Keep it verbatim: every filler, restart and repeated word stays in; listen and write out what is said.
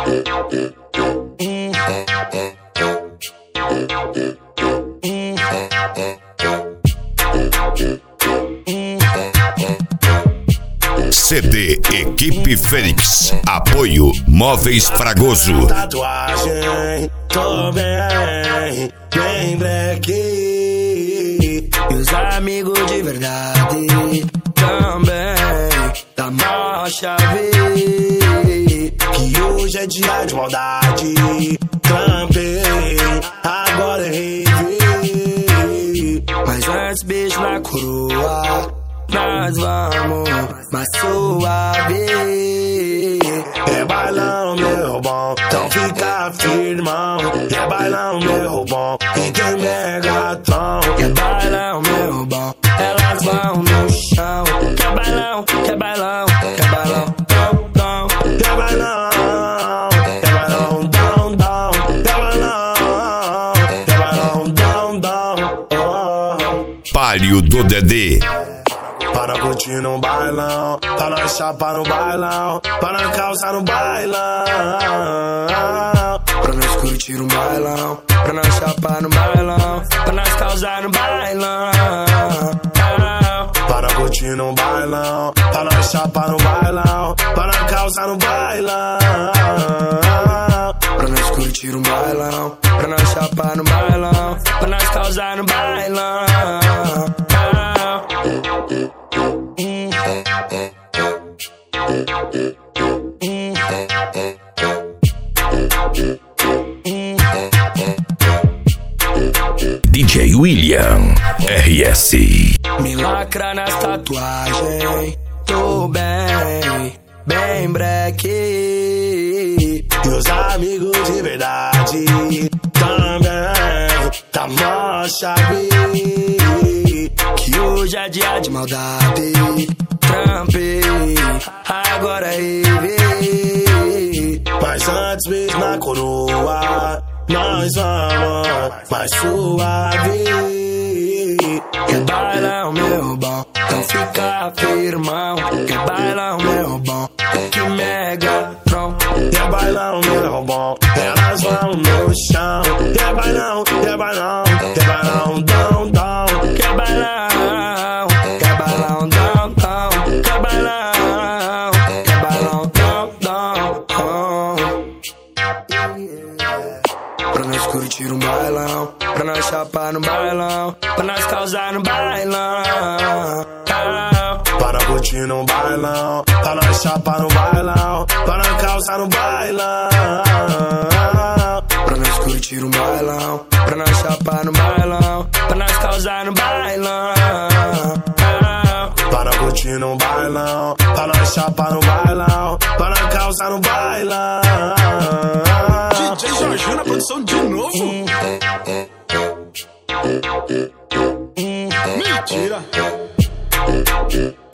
C D Equipe Fênix. Apoio Móveis Fragoso. Tatuagem, tô bem, bem black. E os amigos de verdade também. Da maior chave. Que hoje é dia de maldade. Trampei, agora é rave. Mas antes beijo na coroa. Nós vamos mais suave. É bailão, meu bom, então fica firmão. É bailão, meu bom, e tem Megatron. É bailão, meu bom, elas vão no chão. Quer bailão, quer bailão, quer bailão, dom, dom. Quer bailão, quer bailão, dom, dom. Quer bailão, quer bailão, dom, dom. Palio do Dedê. Para curtir no bailão, para nós chapar no bailão, para nós calçar no bailão. Pra nós curtir no bailão, pra nós chapar no bailão, pra nós causar no bailão. Para curtir no bailão, pra nós chapar no bailão, pra nós causar no bailão. Pra nós curtir no bailão, pra nós chapar no bailão, pra nós causar no bailão. D J William R S. Me lacra nas tatuagens, tô bem, bem breque. E os amigos de verdade também, tá mó chave. Que hoje é dia de maldade. Trampei, agora é rave. Mas antes mesmo na coroa, nós vamos mais suave. Quer bailão, meu bom, então fica firmão. Quer bailão, meu bom, que Megatron. Quer bailão, meu bom, elas vão no chão. Quer bailão, quer bailão, quer bailão, dom, dom. Quer bailão, quer bailão, dom, dom. Quer bailão, quer bailão, dom, dom. Pra nós curtir um bailão, pra nós chapar no bailão, pra nós causar no bailão. Para curtir no bailão, pra nós chapar no bailão, pra nós causar no bailão. Pra nós curtir um bailão, pra nós chapar no bailão, pra nós causar no bailão. Para curtir no bailão, pra nós chapar no bailão, pra nós causar no bailão. D J Jorginho na produção de novo. Mentira.